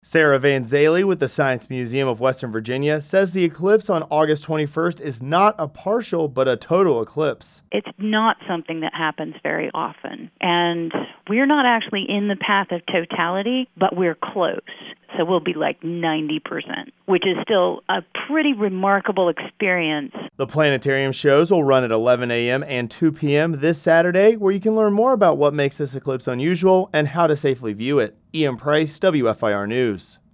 Sarah Van Zaley with the Science Museum of Western Virginia says the eclipse on August 21st is not a partial but a total eclipse. It's not something that happens very often, and we're not actually in the path of totality, but we're close. So we'll be like 90%, which is still a pretty remarkable experience. The planetarium shows will run at 11 a.m. and 2 p.m. this Saturday, where you can learn more about what makes this eclipse unusual and how to safely view it. Ian Price, WFIR News.